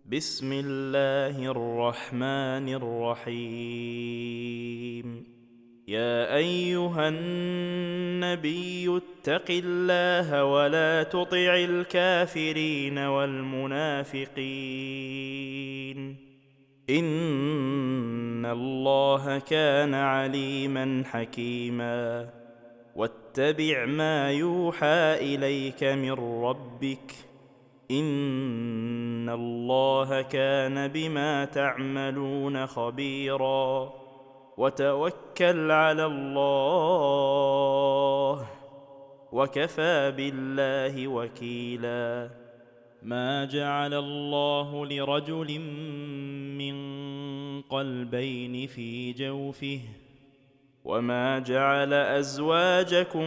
بسم الله الرحمن الرحيم. يا أيها النبي اتق الله ولا تطع الكافرين والمنافقين، إن الله كان عليما حكيما. واتبع ما يوحى إليك من ربك، إن الله كان بما تعملون خبيرا. وتوكل على الله، وكفى بالله وكيلا. ما جعل الله لرجل من قلبين في جوفه، وما جعل أزواجكم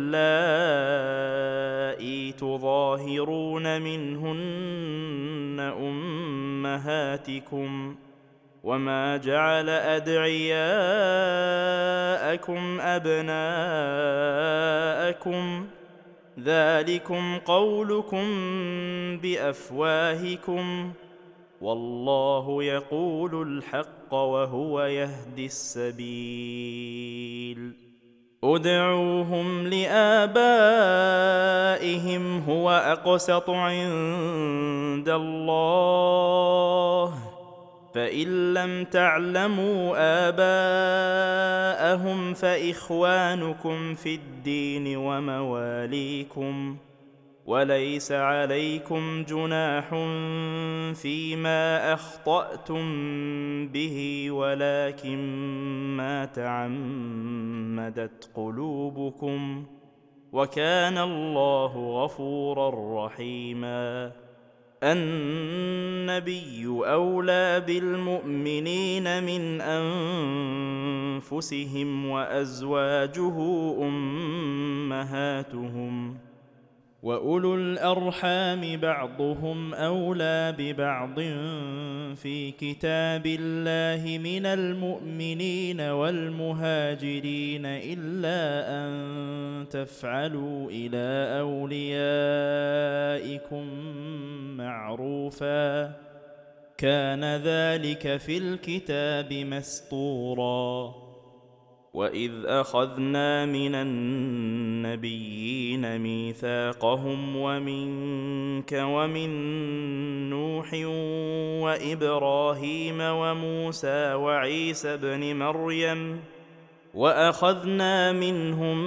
اللائي تظاهرون منهن أمهاتكم، وما جعل أدعياءكم أبناءكم، ذلكم قولكم بأفواهكم، والله يقول الحق وهو يهدي السبيل. ادعوهم لآبائهم هو أقسط عند الله، فإن لم تعلموا آباءهم فإخوانكم في الدين ومواليكم، وليس عليكم جناح فيما أخطأتم به، ولكن ما تعمدت قلوبكم، وكان الله غفورا رحيما. النبي أولى بالمؤمنين من أنفسهم، وأزواجه أمهاتهم، وأولو الأرحام بعضهم أولى ببعض في كتاب الله من المؤمنين والمهاجرين، إلا أن تفعلوا إلى أوليائكم معروفا، كان ذلك في الكتاب مسطورا. وإذ أخذنا من النبيين ميثاقهم ومنك ومن نوح وإبراهيم وموسى وعيسى ابن مريم، وأخذنا منهم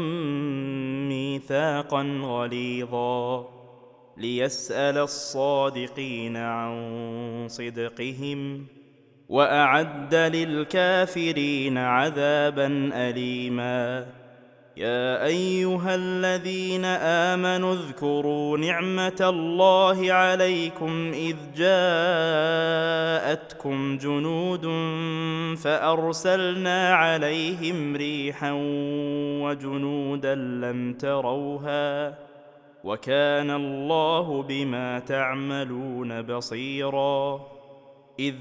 ميثاقا غليظا، ليسأل الصادقين عن صدقهم، وأعد للكافرين عذابا أليما. يا أيها الذين آمنوا اذكروا نعمة الله عليكم إذ جاءتكم جنود فأرسلنا عليهم ريحا وجنودا لم تروها، وكان الله بما تعملون بصيرا. إذ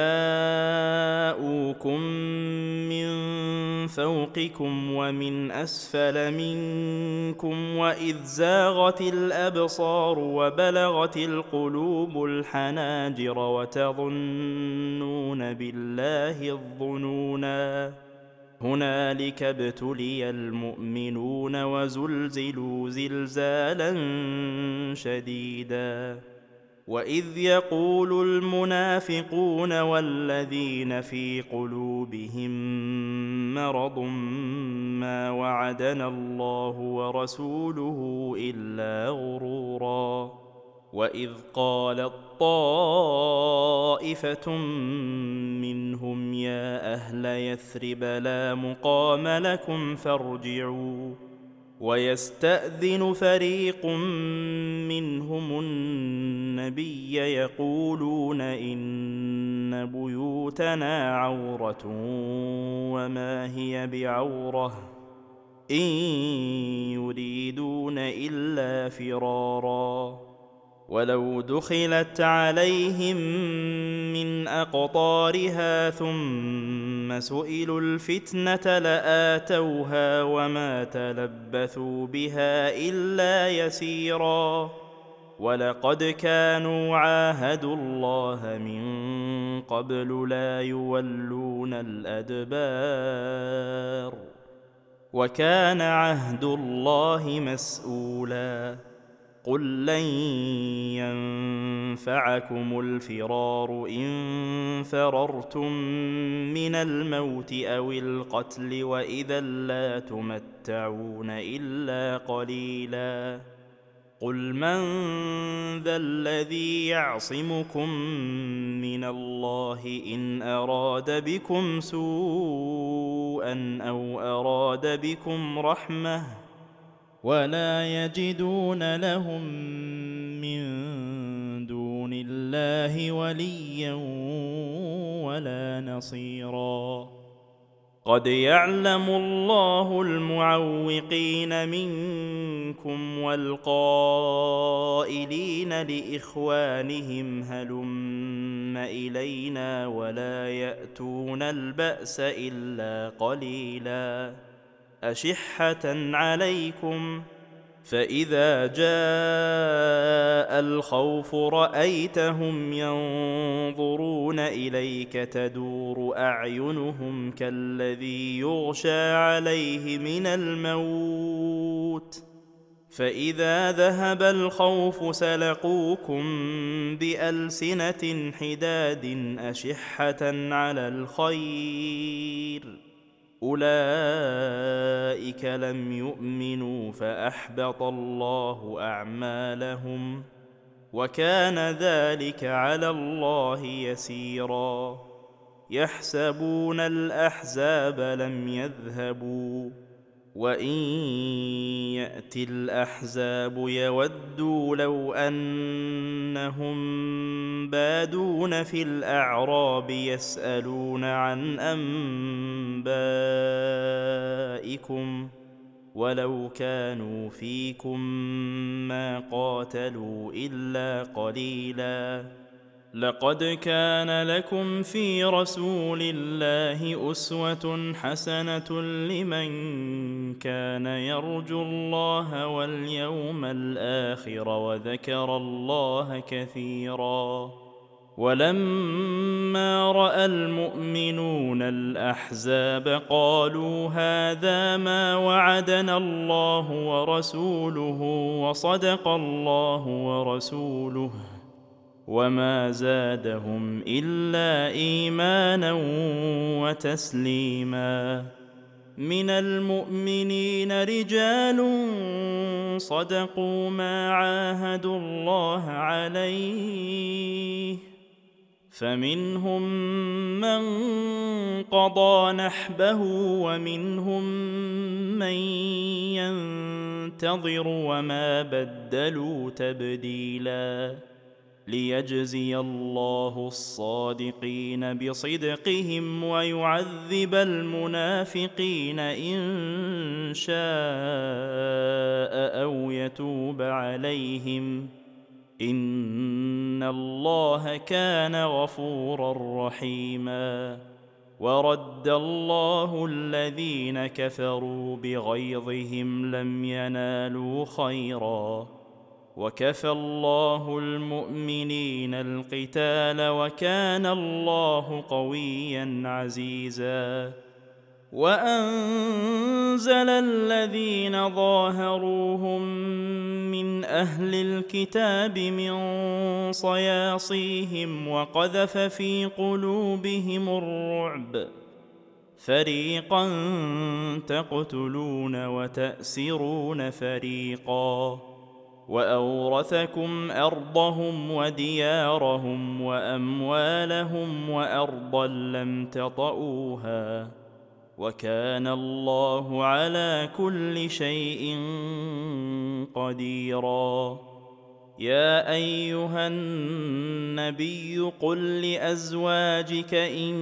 جاءوكم من فوقكم ومن أسفل منكم، وإذ زاغت الأبصار وبلغت القلوب الحناجر، وتظنون بالله الظنونا. هنالك ابتلي المؤمنون وزلزلوا زلزالا شديدا. وإذ يقول المنافقون والذين في قلوبهم مرض ما وعدنا الله ورسوله إلا غرورا. وإذ قالت طائفة منهم يا أهل يثرب لا مقام لكم فارجعوا، ويستأذن فريق منهم النبي يقولون إن بيوتنا عورة وما هي بعورة، إن يريدون إلا فرارا. ولو دخلت عليهم من أقطارها ثم سئلوا الفتنة لآتوها وما تلبثوا بها إلا يسيرا. ولقد كانوا عاهدوا الله من قبل لا يولون الأدبار وكان عهد الله مسؤولا قل لن ينفعكم الفرار إن فررتم من الموت أو القتل وإذا لا تمتعون إلا قليلا قل من ذا الذي يعصمكم من الله إن أراد بكم سوءا أو أراد بكم رحمة ولا يجدون لهم من دون الله وليا ولا نصيرا قد يعلم الله المعوقين منكم والقائلين لإخوانهم هلم إلينا ولا يأتون البأس إلا قليلا أشحة عليكم فإذا جاء الخوف رأيتهم ينظرون إليك تدور أعينهم كالذي يغشى عليه من الموت فإذا ذهب الخوف سلقوكم بألسنة حداد أشحة على الخير أولئك لم يؤمنوا فأحبط الله أعمالهم وكان ذلك على الله يسيرا يحسبون الأحزاب لم يذهبوا وإن يأتي الأحزاب يودوا لو أنهم بادون في الأعراب يسألون عن أنبائكم ولو كانوا فيكم ما قاتلوا إلا قليلا لقد كان لكم في رسول الله أسوة حسنة لمن كان يرجو الله واليوم الآخر وذكر الله كثيرا ولما رأى المؤمنون الأحزاب قالوا هذا ما وعدنا الله ورسوله وصدق الله ورسوله وما زادهم إلا إيمانا وتسليما من المؤمنين رجال صدقوا ما عاهدوا الله عليه فمنهم من قضى نحبه ومنهم من ينتظر وما بدلوا تبديلا ليجزي الله الصادقين بصدقهم ويعذب المنافقين إن شاء أو يتوب عليهم إن الله كان غفورا رحيما ورد الله الذين كفروا بغيظهم لم ينالوا خيرا وكفى الله المؤمنين القتال وكان الله قويا عزيزا وأنزل الذين ظاهروهم من أهل الكتاب من صياصيهم وقذف في قلوبهم الرعب فريقا تقتلون وتأسرون فريقا وأورثكم أرضهم وديارهم وأموالهم وأرضا لم تطئوها وكان الله على كل شيء قديرا يا أيها النبي قل لأزواجك إن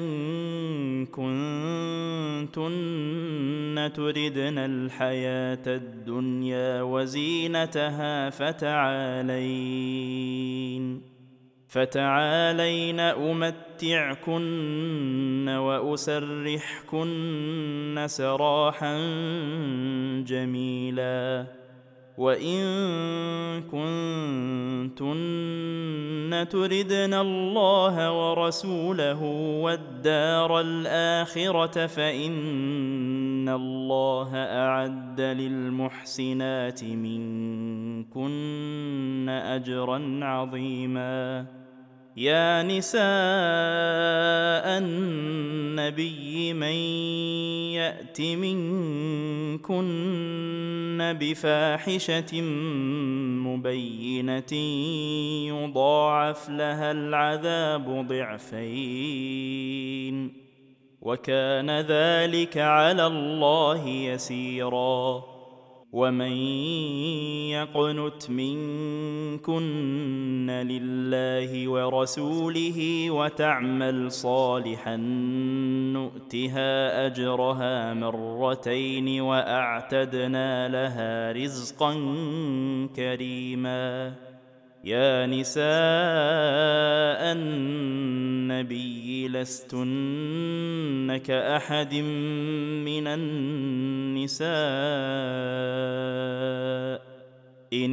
كنتن تردن الحياة الدنيا وزينتها فتعالين أمتعكن وأسرحكن سراحا جميلا وإن كنتن تردن الله ورسوله والدار الآخرة فإن الله أعد للمحسنات منكن أجرا عظيما. يا نساء النبي من يأت منكن بفاحشة مبينة يضاعف لها العذاب ضعفين وكان ذلك على الله يسيرا. ومن يقنت منكن لله ورسوله وتعمل صالحا نؤتها أجرها مرتين وأعتدنا لها رزقا كريما. يا نساء النبي لستن كأحد من النساء إن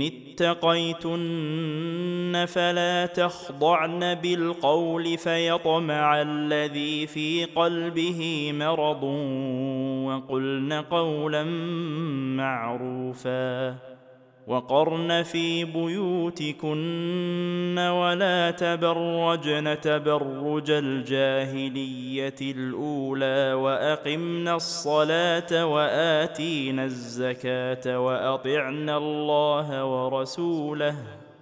اتقيتن فلا تخضعن بالقول فيطمع الذي في قلبه مرض وقلن قولا معروفا. وقرن في بيوتكن ولا تبرجن تبرج الجاهلية الأولى وأقمن الصلاة وآتينا الزكاة وأطعن الله ورسوله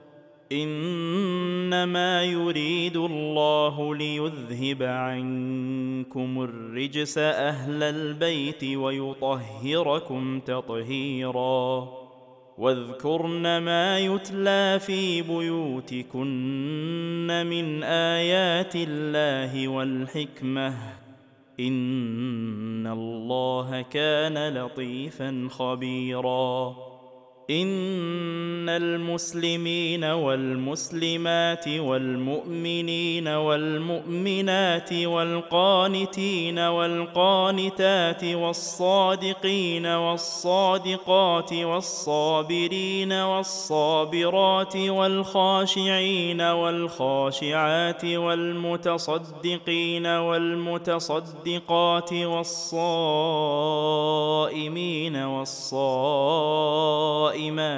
إنما يريد الله ليذهب عنكم الرجس أهل البيت ويطهركم تطهيرا. واذكرن ما يتلى في بيوتكن من آيات الله والحكمة إن الله كان لطيفا خبيرا. إن المسلمين والمسلمات والمؤمنين والمؤمنات والقانتين والقانتات والصادقين والصادقات والصابرين والصابرات والخاشعين والخاشعات والمتصدقين والمتصدقات والصائمين والصائمات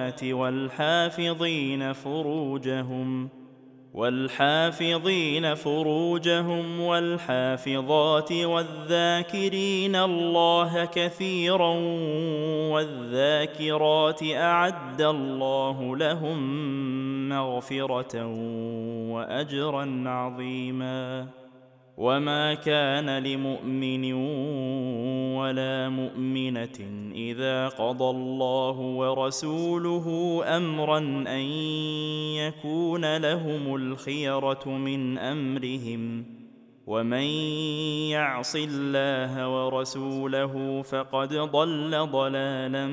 والحافظين فروجهم والحافظات والذاكرين الله كثيرا والذاكرات أعد الله لهم مغفرة وأجرا عظيما. وما كان لمؤمن ولا مؤمنة إذا قضى الله ورسوله أمرا أن يكون لهم الخيرة من أمرهم ومن يعص الله ورسوله فقد ضل ضلالا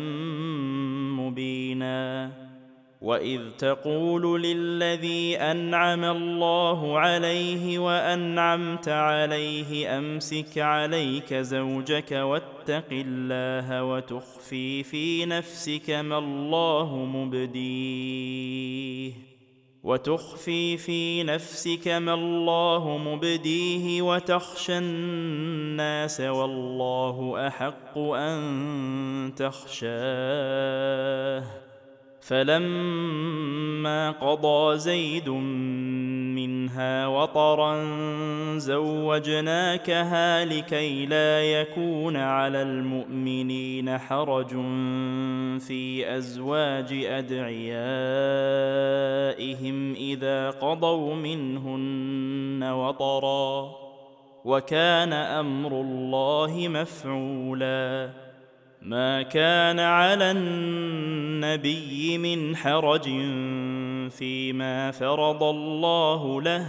مبينا. وإذ تقول للذي أنعم الله عليه وأنعمت عليه أمسك عليك زوجك واتق الله وتخفي في نفسك ما الله مبديه وتخشى الناس والله أحق أن تخشاه. فلما قضى زيد منها وطرا زوجناكها لكي لا يكون على المؤمنين حرج في أزواج أدعيائهم إذا قضوا منهن وطرا وكان أمر الله مفعولا. ما كان على النبي من حرج فيما فرض الله له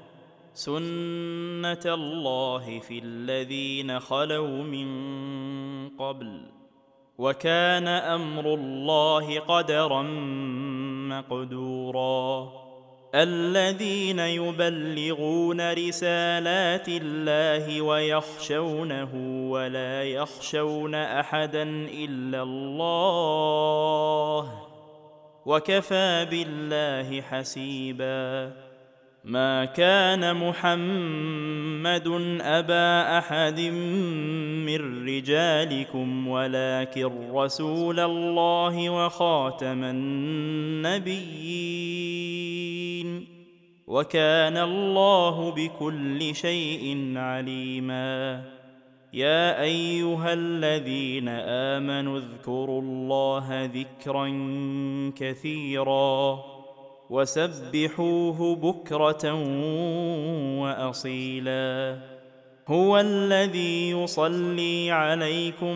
سنة الله في الذين خلوا من قبل وكان أمر الله قدرا مقدورا. الذين يبلغون رسالات الله ويخشونه ولا يخشون أحدا إلا الله وكفى بالله حسيبا. ما كان محمد أبا أحد من رجالكم ولكن رسول الله وخاتم النبيين، وكان الله بكل شيء عليما. يا أيها الذين آمنوا اذكروا الله ذكرا كثيرا وسبحوه بكرة وأصيلا. هو الذي يصلي عليكم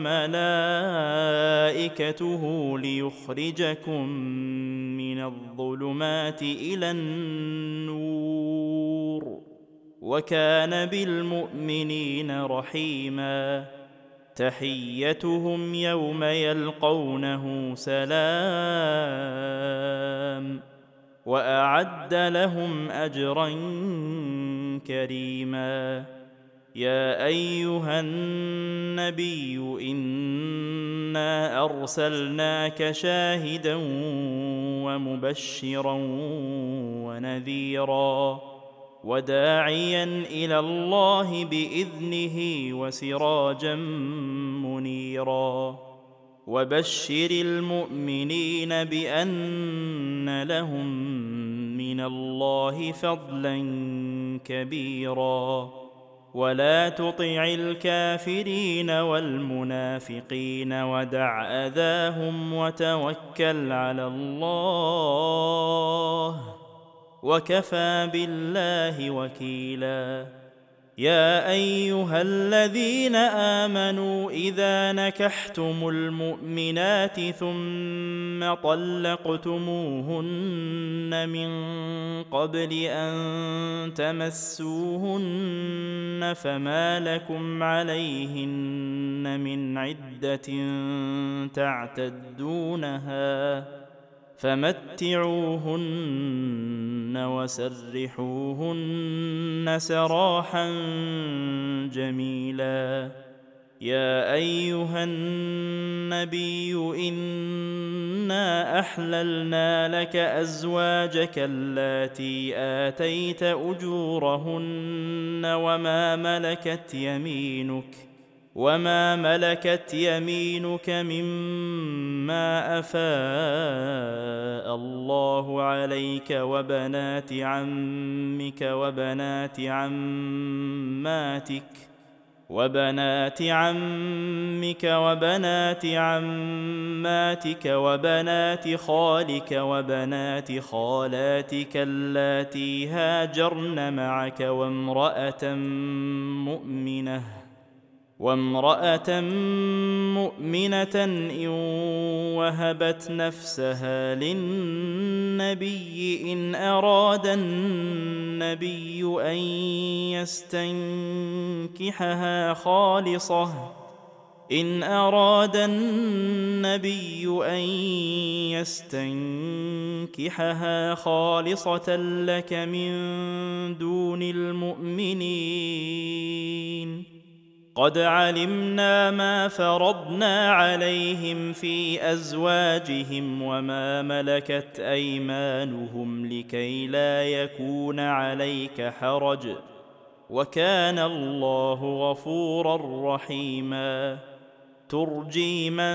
وملائكته ليخرجكم من الظلمات إلى النور، وكان بالمؤمنين رحيما. تحيتهم يوم يلقونه سلام، وأعد لهم أجرا كريما. يا أيها النبي إنا أرسلناك شاهدا ومبشرا ونذيرا وداعيا إلى الله بإذنه وسراجا منيرا. وبشر المؤمنين بأن لهم من الله فضلا كبيرا. ولا تطع الكافرين والمنافقين ودع أذاهم وتوكل على الله، وكفى بالله وكيلا. يا أيها الذين آمنوا إذا نكحتم المؤمنات ثم طلقتموهن من قبل أن تمسوهن فما لكم عليهن من عدة تعتدونها فمتعوهن وسرحوهن سراحا جميلا. يا أيها النبي إنا أحللنا لك أزواجك اللاتي آتيت أجورهن وما ملكت يمينك مما أفاء الله عليك وبنات عمك وبنات عماتك وبنات خالك وبنات خالاتك اللاتي هاجرن معك وامرأة مؤمنة إن وهبت نفسها للنبي إن أراد النبي أن يستنكحها خالصة لك من دون المؤمنين. قد علمنا ما فرضنا عليهم في أزواجهم وما ملكت أيمانهم لكي لا يكون عليك حرج، وكان الله غفورا رحيما. ترجي من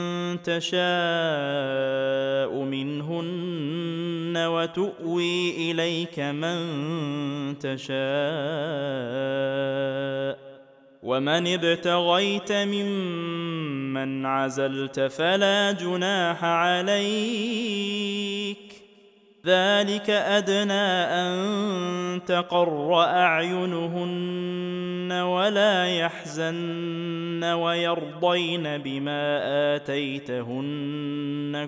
تشاء منهن وتؤوي إليك من تشاء، ومن ابتغيت ممن عزلت فلا جناح عليك. ذلك أدنى أن تقر أعينهن ولا يحزن ويرضين بما آتيتهن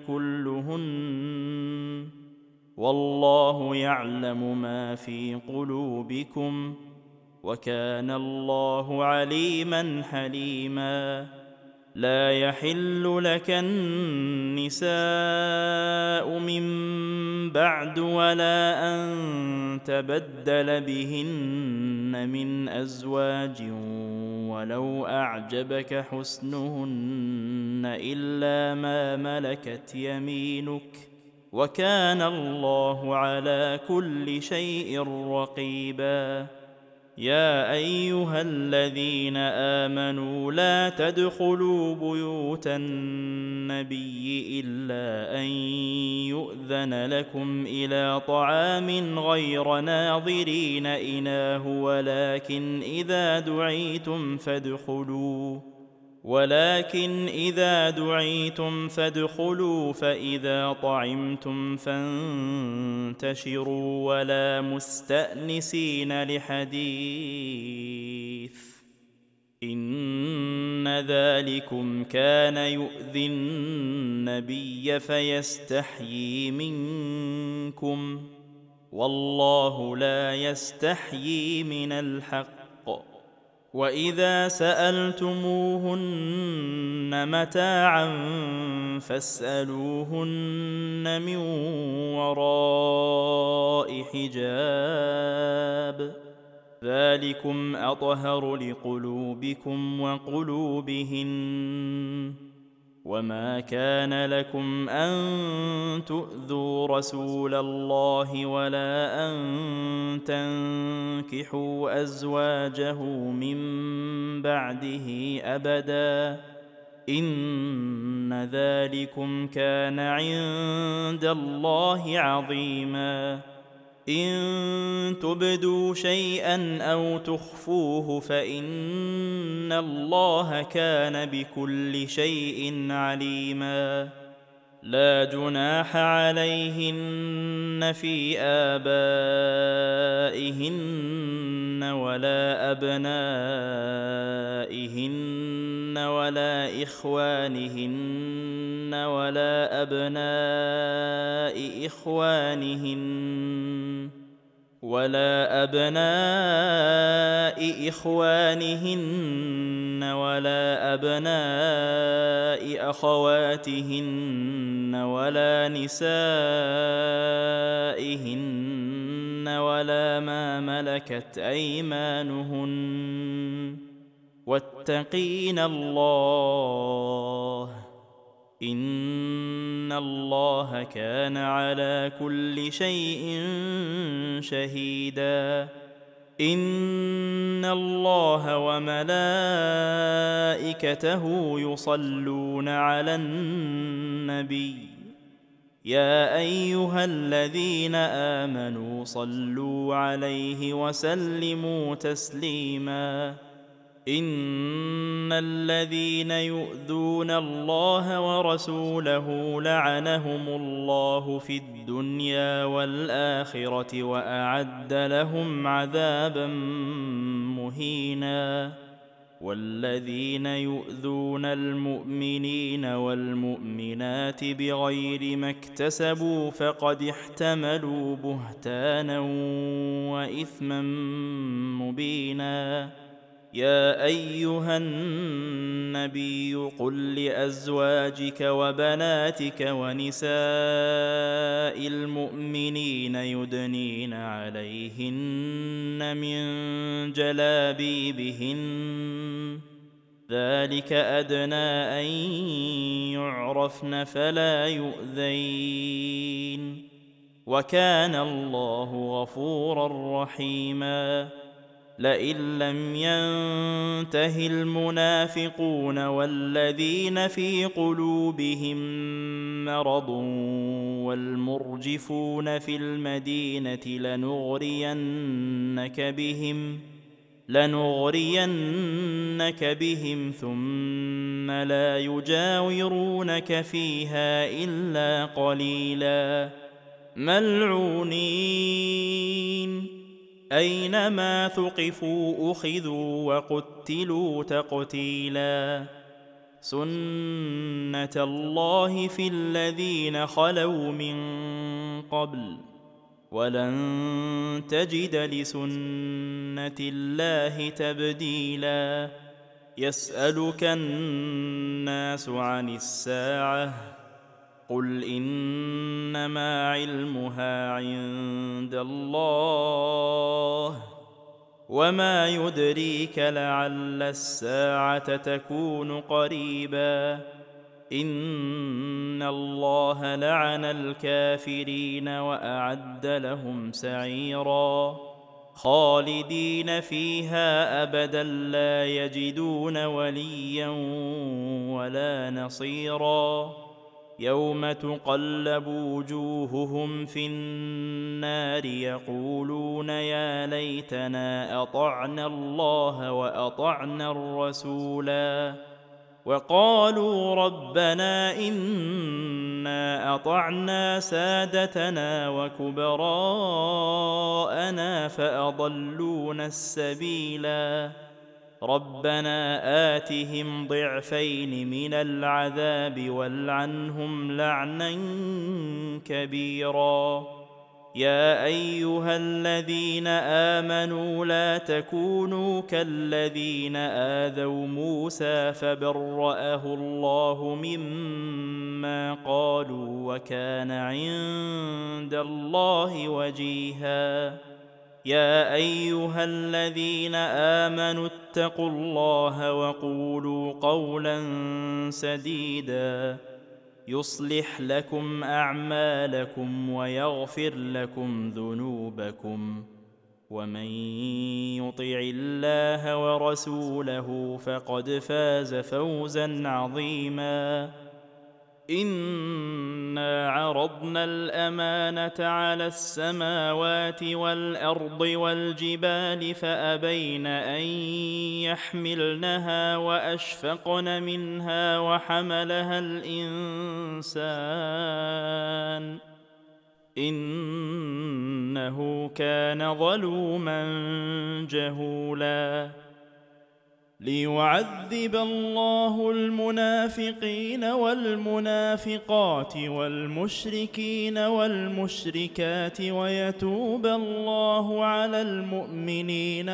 كلهن، والله يعلم ما في قلوبكم، وكان الله عليما حليما. لا يحل لك النساء من بعد ولا أن تبدل بهن من أزواج ولو أعجبك حسنهن إلا ما ملكت يمينك وكان الله على كل شيء رقيبا. يا أيها الذين آمنوا لا تدخلوا بيوت النبي إلا أن يؤذن لكم إلى طعام غير ناظرين إناه ولكن إذا دعيتم فادخلوا فإذا طعمتم فانتشروا ولا مستأنسين لحديث إن ذلكم كان يؤذي النبي فيستحيي منكم والله لا يستحيي من الحق. وإذا سألتموهن متاعا فاسألوهن من وراء حجاب ذلكم أطهر لقلوبكم وقلوبهن. وما كان لكم أن تؤذوا رسول الله ولا أن تنكحوا أزواجه من بعده أبدا إن ذلكم كان عند الله عظيما. إن تبدوا شيئا أو تخفوه فإن الله كان بكل شيء عليما. لا جناح عليهن في آبائهن ولا أبنائهن ولا إخوانهن ولا أبناء إخوانهن ولا أبناء أخواتهن ولا نسائهن ولا ما ملكت أيمانهن واتقين الله إن الله كان على كل شيء شهيدا. إن الله وملائكته يصلون على النبي يا أيها الذين آمنوا صلوا عليه وسلموا تسليما. إن الذين يؤذون الله ورسوله لعنهم الله في الدنيا والآخرة وأعد لهم عذابا مهينا. والذين يؤذون المؤمنين والمؤمنات بغير ما اكتسبوا فقد احتملوا بهتانا وإثما مبينا. يا أيها النبي قل لأزواجك وبناتك ونساء المؤمنين يدنين عليهن من جلابيبهن ذلك أدنى أن يعرفن فلا يؤذين وكان الله غفورا رحيما. لئن لم ينته المنافقون والذين في قلوبهم مرض والمرجفون في المدينة لنغرينك بهم ثم لا يجاورونك فيها إلا قليلا ملعونين أينما ثقفوا أخذوا وقتلوا تقتيلا. سنة الله في الذين خلوا من قبل ولن تجد لسنة الله تبديلا. يسألك الناس عن الساعة قل إنما علمها عند الله وما يدريك لعل الساعة تكون قريبا إن الله لعن الكافرين وأعد لهم سعيرا خالدين فيها أبدا لا يجدون وليا ولا نصيرا يوم تقلب وجوههم في النار يقولون يا ليتنا أطعنا الله وأطعنا الرسولا وقالوا ربنا إنا أطعنا سادتنا وكبراءنا فأضلونا السبيلا ربنا آتهم ضعفين من العذاب والعنهم لعنا كبيرا يا أيها الذين آمنوا لا تكونوا كالذين آذوا موسى فبرأه الله مما قالوا وكان عند الله وجيها يا أيها الذين آمنوا اتقوا الله وقولوا قولا سديدا يصلح لكم أعمالكم ويغفر لكم ذنوبكم ومن يطع الله ورسوله فقد فاز فوزا عظيما إنا عرضنا الأمانة على السماوات والأرض والجبال فأبين أن يحملنها وأشفقن منها وحملها الإنسان إنه كان ظلوما جهولا ليعذب الله المنافقين والمنافقات والمشركين والمشركات ويتوب الله على المؤمنين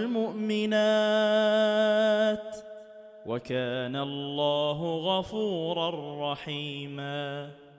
والمؤمنات وكان الله غفورا رحيما